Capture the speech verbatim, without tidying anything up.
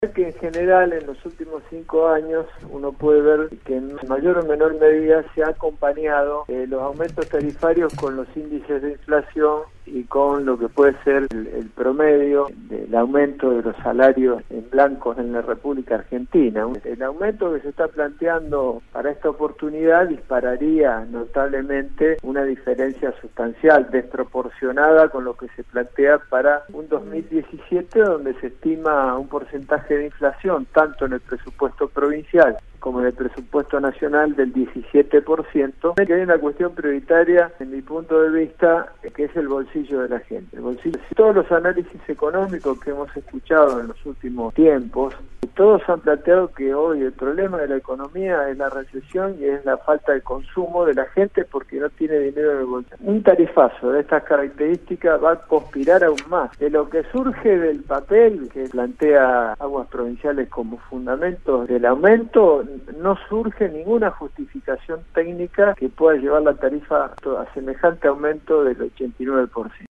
Que en general en los últimos cinco años uno puede ver que en mayor o menor medida se ha acompañado eh, los aumentos tarifarios con los índices de inflación y con lo que puede ser el, el promedio del aumento de los salarios en blancos en la República Argentina. El aumento que se está planteando para esta oportunidad dispararía notablemente una diferencia sustancial, desproporcionada con lo que se plantea para un dos mil diecisiete, donde se estima un porcentaje de inflación tanto en el presupuesto provincial como en el presupuesto nacional del diecisiete por ciento, que hay una cuestión prioritaria, en mi punto de vista, que es el bolsillo de la gente. El bolsillo. Todos los análisis económicos que hemos escuchado en los últimos tiempos, todos han planteado que hoy el problema de la economía es la recesión y es la falta de consumo de la gente porque no tiene dinero en el bolsillo. Un tarifazo de estas características va a conspirar aún más. De lo que surge del papel que plantea Aguas Provinciales como fundamento del aumento, no surge ninguna justificación técnica que pueda llevar la tarifa a semejante aumento del ochenta y nueve por ciento.